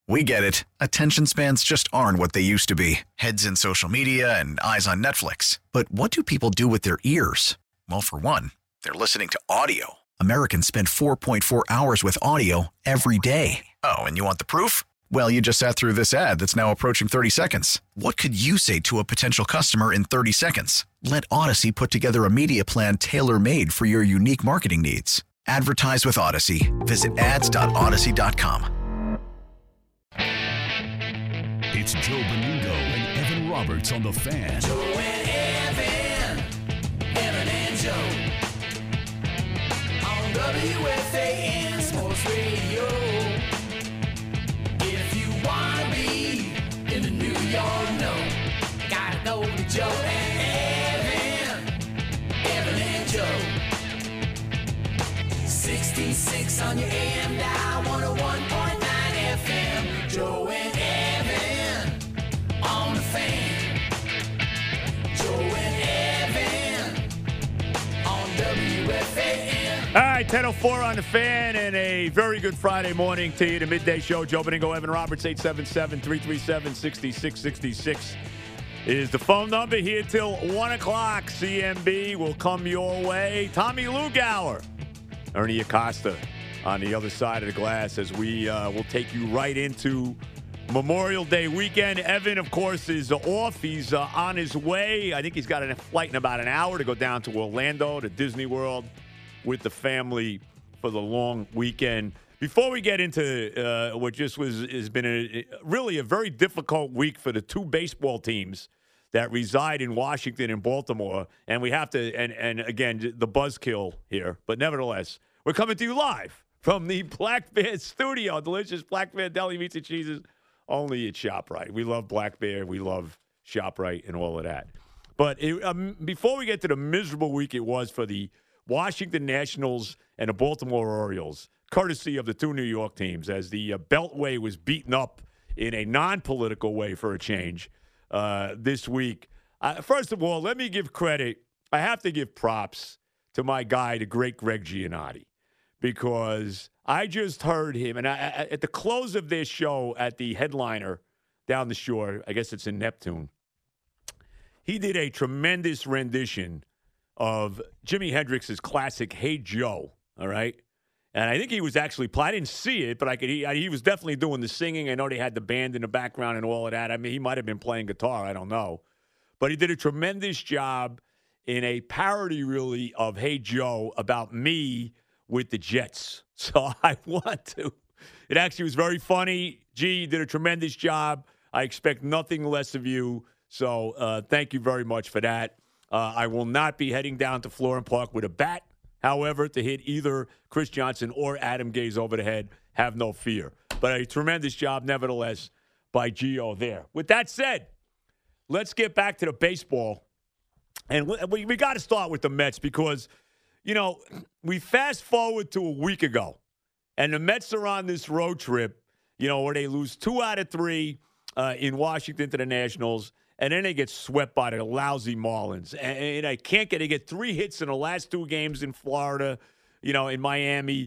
We get it. Attention spans just aren't what they used to be. Heads in social media and eyes on Netflix. But what do people do with their ears? Well, for one, they're listening to audio. Americans spend 4.4 hours with audio every day. Oh, and you want the proof? Well, you just sat through this ad that's now approaching 30 seconds. What could you say to a potential customer in 30 seconds? Let Odyssey put together a media plan tailor-made for your unique marketing needs. Advertise with Odyssey. Visit ads.odyssey.com. It's Joe Benigno and Evan Roberts on The Fan. Joe and Evan, Evan and Joe. On WFAN Sports Radio. If you want to be in the New York know, gotta go to Joe and Evan, Evan and Joe. 66 on your AM dial, 101.9 FM. Joe and Evan on The Fan. Joe and Evan on WFAN. All right, 10:04 on The Fan, and a very good Friday morning to you. The midday show. Joe Benigno, Evan Roberts, 877-337-6666 is the phone number here till 1 o'clock. CMB will come your way. Tommy Lugauer, Ernie Acosta on the other side of the glass as we will take you right into Memorial Day weekend. Evan, of course, is off. He's on his way. I think he's got a flight in about an hour to go down to Orlando, to Disney World, with the family for the long weekend. Before we get into what just has been really a very difficult week for the two baseball teams that reside in Washington and Baltimore, and we have to, and again, the buzzkill here, but nevertheless, we're coming to you live from the Black Bear Studio, delicious Black Bear Deli Meats and Cheeses, only at ShopRite. We love Black Bear, we love ShopRite and all of that. But before we get to the miserable week it was for the Washington Nationals and the Baltimore Orioles, courtesy of the two New York teams, as the Beltway was beaten up in a non-political way for a change this week. First of all, let me give credit. I have to give props to my guy, the great Greg Giannotti, because I just heard him, and at the close of this show at the Headliner down the shore, I guess it's in Neptune, he did a tremendous rendition of Jimi Hendrix's classic Hey Joe, all right? And I think he was actually, I didn't see it, but he was definitely doing the singing. I know they had the band in the background and all of that. I mean, he might have been playing guitar. I don't know. But he did a tremendous job in a parody, really, of Hey Joe about me with the Jets. So I want to. It actually was very funny. G, you did a tremendous job. I expect nothing less of you. So thank you very much for that. I will not be heading down to Florham Park with a bat, however, to hit either Chris Johnson or Adam Gase over the head. Have no fear. But a tremendous job, nevertheless, by Gio there. With that said, let's get back to the baseball. And we got to start with the Mets because, you know, we fast forward to a week ago, and the Mets are on this road trip, you know, where they lose 2 out of 3 in Washington to the Nationals. And then they get swept by the lousy Marlins. And they get 3 hits in the last 2 games in Florida, you know, in Miami.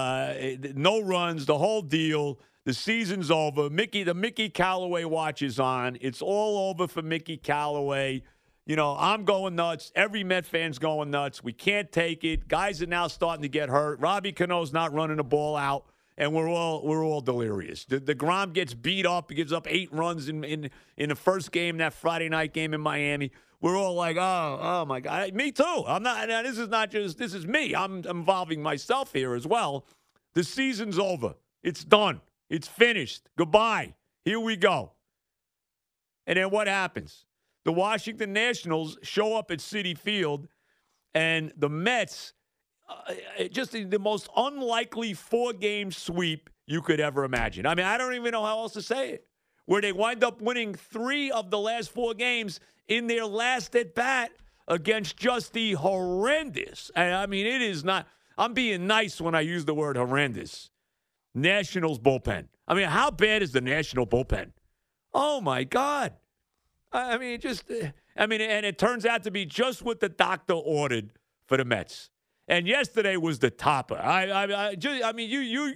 No runs, the whole deal. The season's over. The Mickey Callaway watch is on. It's all over for Mickey Callaway. You know, I'm going nuts. Every Met fan's going nuts. We can't take it. Guys are now starting to get hurt. Robbie Cano's not running the ball out. And we're all delirious. The Grom gets beat up. He gives up 8 runs in the first game, that Friday night game in Miami. We're all like, oh my God. Me too. I'm not. This is me. I'm involving myself here as well. The season's over. It's done. It's finished. Goodbye. Here we go. And then what happens? The Washington Nationals show up at Citi Field, and the Mets. Just the most unlikely 4-game sweep you could ever imagine. I mean, I don't even know how else to say it. Where they wind up winning 3 of the last 4 games in their last at-bat against just the horrendous. I mean, it is not. I'm being nice when I use the word horrendous. Nationals bullpen. I mean, how bad is the National bullpen? Oh, my God. I mean, and it turns out to be just what the doctor ordered for the Mets. And yesterday was the topper. I mean,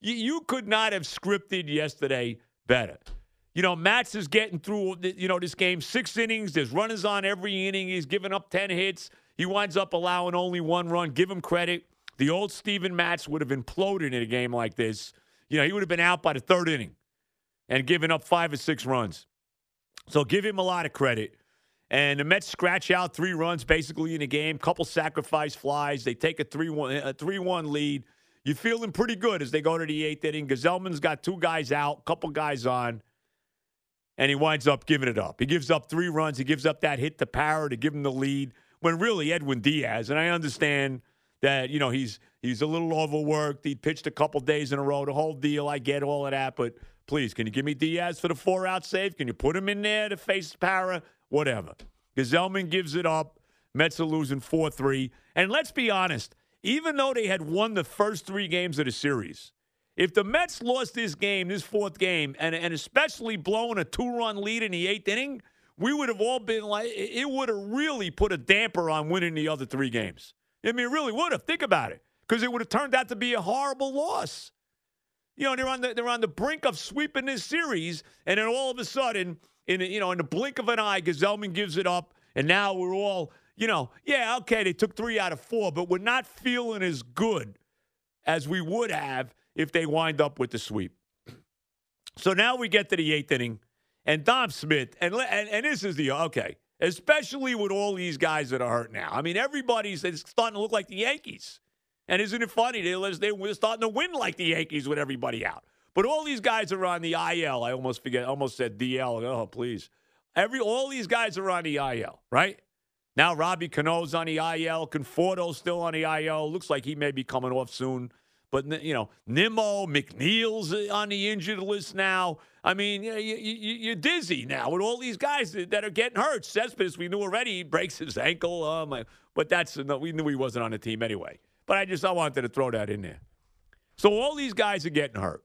You could not have scripted yesterday better. Matz is getting through, this game, 6 innings. There's runners on every inning. He's given up 10 hits. He winds up allowing only 1 run. Give him credit. The old Steven Matz would have imploded in a game like this. He would have been out by the 3rd inning and given up 5 or 6 runs. So give him a lot of credit. And the Mets scratch out 3 runs basically in the game, couple sacrifice flies. They take a 3-1 lead. You're feeling pretty good as they go to the 8th inning. Gazelman's got 2 guys out, couple guys on, and he winds up giving it up. He gives up 3 runs. He gives up that hit to Parra to give him the lead when really Edwin Diaz, and I understand that, he's a little overworked. He pitched a couple days in a row, the whole deal. I get all of that, but please, can you give me Diaz for the 4-out save? Can you put him in there to face Parra? Whatever. Gazelman gives it up. Mets are losing 4-3. And let's be honest, even though they had won the first 3 games of the series, if the Mets lost this game, this 4th game, and especially blowing a 2-run lead in the 8th inning, we would have all been like, it would have really put a damper on winning the other 3 games. I mean, it really would have. Think about it. Because it would have turned out to be a horrible loss. They're on the brink of sweeping this series, and then all of a sudden, in the blink of an eye, Gazelman gives it up, and now we're all, okay, they took 3 out of 4, but we're not feeling as good as we would have if they wind up with the sweep. So now we get to the 8th inning, and Dom Smith, and this is especially with all these guys that are hurt now. I mean, everybody's starting to look like the Yankees. And isn't it funny? They were starting to win like the Yankees with everybody out. But all these guys are on the IL. I almost said DL. Oh, please. All these guys are on the IL, right? Now Robbie Cano's on the IL. Conforto's still on the IL. Looks like he may be coming off soon. But, Nimmo, McNeil's on the injured list now. I mean, you're dizzy now with all these guys that are getting hurt. Cespedes, we knew already, he breaks his ankle. But we knew he wasn't on the team anyway. But I wanted to throw that in there. So all these guys are getting hurt.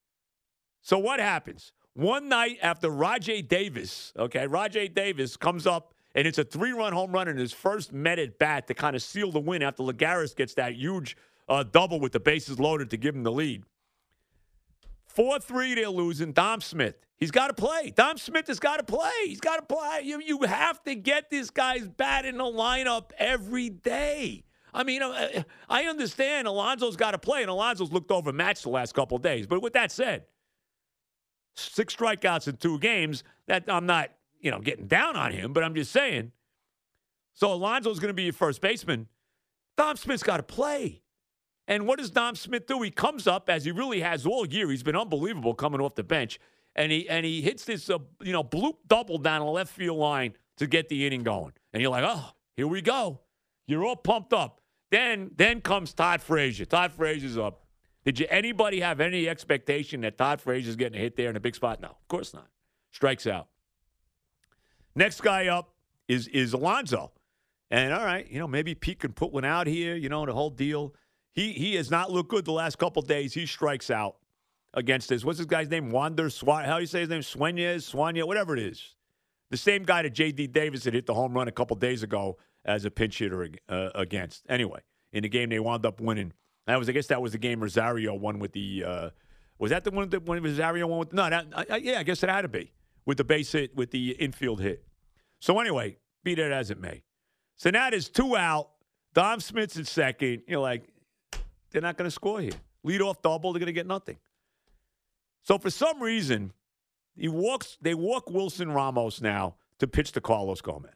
So what happens? One night after Rajay Davis comes up, and it's a 3-run home run in his first Met at bat to kind of seal the win after Lagares gets that huge double with the bases loaded to give him the lead. 4-3, they're losing. Dom Smith, he's got to play. Dom Smith has got to play. He's got to play. You have to get this guy's bat in the lineup every day. I mean, I understand Alonso's got to play, and Alonso's looked overmatched the last couple of days. But with that said, 6 strikeouts in 2 games, that I'm not, getting down on him, but I'm just saying. So Alonso's going to be your first baseman. Dom Smith's got to play. And what does Dom Smith do? He comes up, as he really has all year. He's been unbelievable coming off the bench. And he hits this, bloop double down the left field line to get the inning going. And you're like, oh, here we go. You're all pumped up. Then comes Todd Frazier. Todd Frazier's up. Did anybody have any expectation that Todd Frazier's getting a hit there in a big spot? No, of course not. Strikes out. Next guy up is Alonso. And, all right, maybe Pete can put one out here, the whole deal. He has not looked good the last couple of days. He strikes out against this. What's this guy's name? Wander Swat. How do you say his name? Swanya, whatever it is. The same guy that J.D. Davis had hit the home run a couple of days ago as a pinch hitter against. Anyway, in the game they wound up winning. I guess that was the game Rosario won with the. Was that the one that when Rosario won with? No, I guess it had to be with the base hit, with the infield hit. So anyway, be that as it may. So now there's 2 out. Dom Smith's at second. You're like, they're not going to score here. Lead off double, they're going to get nothing. So for some reason, they walk Wilson Ramos now to pitch to Carlos Gomez.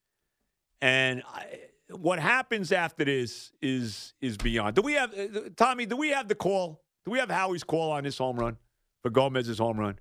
And what happens after this is beyond. Tommy, do we have the call? Do we have Howie's call on this home run, for Gomez's home run?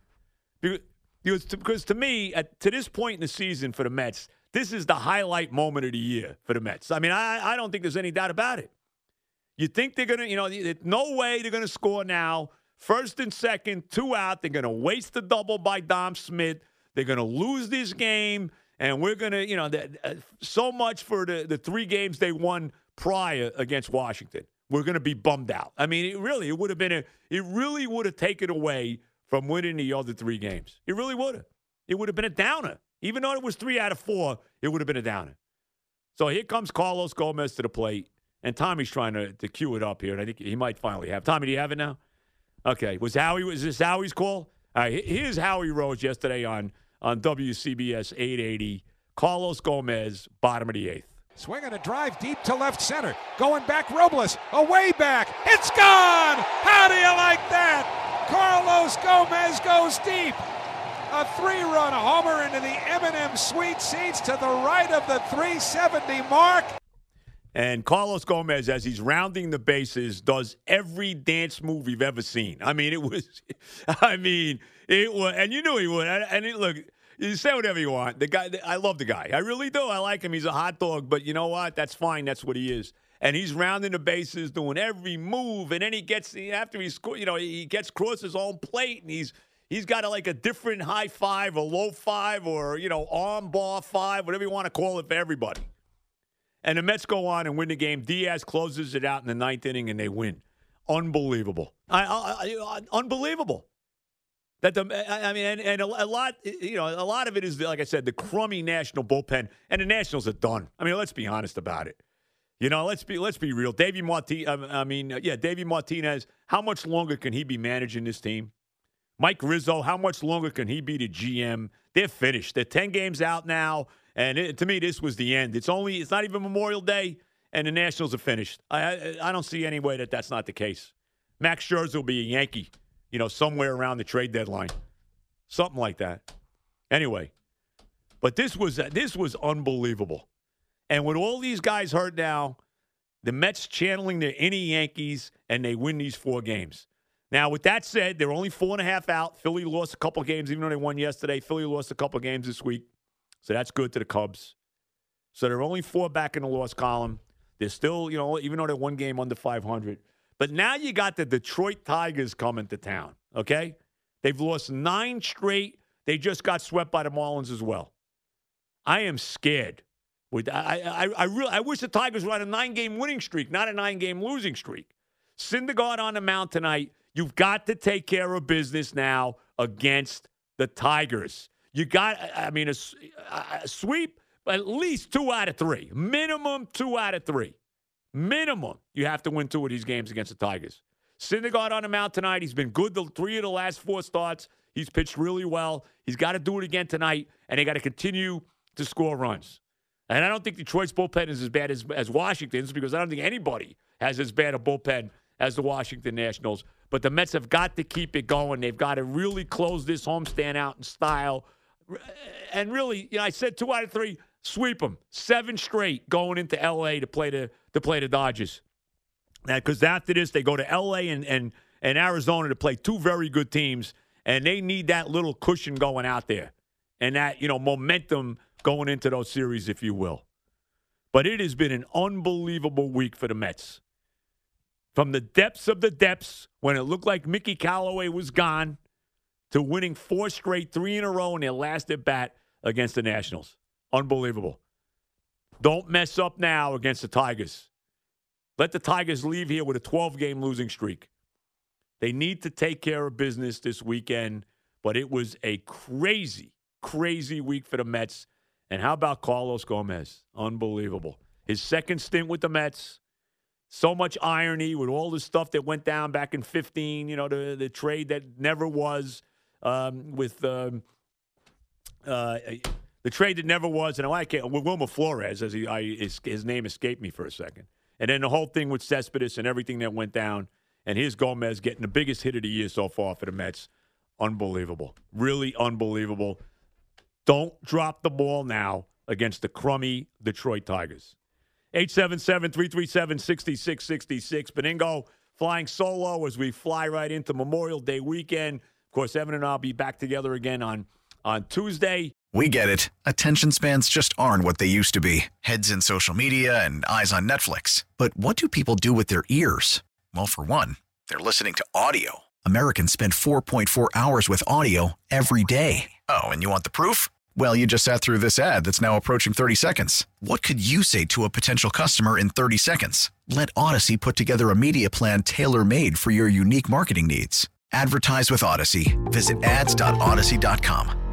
Because to me, to this point in the season for the Mets, this is the highlight moment of the year for the Mets. I mean, I don't think there's any doubt about it. You think they're going to, no way they're going to score now. First and second, 2 out. They're going to waste the double by Dom Smith. They're going to lose this game. And we're going to, so much for the 3 games they won prior against Washington. We're going to be bummed out. I mean, it really would have taken away from winning the other 3 games. It really would have. It would have been a downer. Even though it was 3 out of 4, it would have been a downer. So here comes Carlos Gomez to the plate. And Tommy's trying to cue it up here. And I think he might finally have. Tommy, do you have it now? Okay. Was this Howie's call? All right. Here's Howie Rose yesterday on WCBS 880. Carlos Gomez, bottom of the 8th. Swinging a drive deep to left center. Going back, Robles. Away back. It's gone! How do you like that? Carlos Gomez goes deep. A 3-run homer into the M&M Sweet Seats to the right of the 370 mark. And Carlos Gomez, as he's rounding the bases, does every dance move you've ever seen. I mean, it was, and you knew he would. Look, you say whatever you want. The guy, I love the guy. I really do. I like him. He's a hot dog. But you know what? That's fine. That's what he is. And he's rounding the bases, doing every move. And then he gets, after he scores, he gets across his own plate, and he's got a different high five or low five or, arm bar five, whatever you want to call it for everybody. And the Mets go on and win the game. Diaz closes it out in the 9th inning, and they win. Unbelievable. Unbelievable. And a lot of it is, like I said, the crummy national bullpen, and the Nationals are done. I mean, let's be honest about it. Let's be real. Davey Martinez, how much longer can he be managing this team? Mike Rizzo, how much longer can he be the GM? They're finished. They're 10 games out now, and to me, this was the end. It's not even Memorial Day, and the Nationals are finished. I don't see any way that that's not the case. Max Scherzer will be a Yankee, somewhere around the trade deadline. Something like that. Anyway, but this was unbelievable. And with all these guys hurt now, the Mets channeling their innie Yankees, and they win these 4 games. Now, with that said, they're only 4.5 out. Philly lost a couple games, even though they won yesterday. Philly lost a couple games this week. So that's good to the Cubs. So they're only 4 back in the loss column. They're still, even though they're 1 game under 500. But now you got the Detroit Tigers coming to town, okay? They've lost 9 straight. They just got swept by the Marlins as well. I am scared. I wish the Tigers were on a 9-game winning streak, not a 9-game losing streak. Syndergaard on the mound tonight. You've got to take care of business now against the Tigers. You got, a sweep, at least 2 out of 3. Minimum 2 out of 3. Minimum. You have to win 2 of these games against the Tigers. Syndergaard on the mound tonight. He's been good the 3 of the last 4 starts. He's pitched really well. He's got to do it again tonight, and they got to continue to score runs. And I don't think Detroit's bullpen is as bad as Washington's, because I don't think anybody has as bad a bullpen as the Washington Nationals. But the Mets have got to keep it going. They've got to really close this homestand out in style. And really, I said 2 out of 3, sweep them. 7 straight going into L.A. to play the Dodgers. Because after this, they go to L.A. and Arizona to play 2 very good teams, and they need that little cushion going out there and that, momentum going into those series, if you will. But it has been an unbelievable week for the Mets. From the depths of the depths, when it looked like Mickey Callaway was gone, to winning 4 straight, 3 in a row in their last at-bat against the Nationals. Unbelievable. Don't mess up now against the Tigers. Let the Tigers leave here with a 12-game losing streak. They need to take care of business this weekend, but it was a crazy, crazy week for the Mets. And how about Carlos Gomez? Unbelievable. His second stint with the Mets. So much irony with all the stuff that went down back in 15, the trade that never was, with the trade that never was, and with Wilmer Flores, his name escaped me for a second. And then the whole thing with Cespedes and everything that went down, and here's Gomez getting the biggest hit of the year so far for the Mets. Unbelievable. Really unbelievable. Don't drop the ball now against the crummy Detroit Tigers. 877-337-6666. Beningo flying solo as we fly right into Memorial Day weekend. Of course, Evan and I will be back together again on Tuesday. We get it. Attention spans just aren't what they used to be. Heads in social media and eyes on Netflix. But what do people do with their ears? Well, for one, they're listening to audio. Americans spend 4.4 hours with audio every day. Oh, and you want the proof? Well, you just sat through this ad that's now approaching 30 seconds. What could you say to a potential customer in 30 seconds? Let Odyssey put together a media plan tailor-made for your unique marketing needs. Advertise with Odyssey. Visit ads.odyssey.com.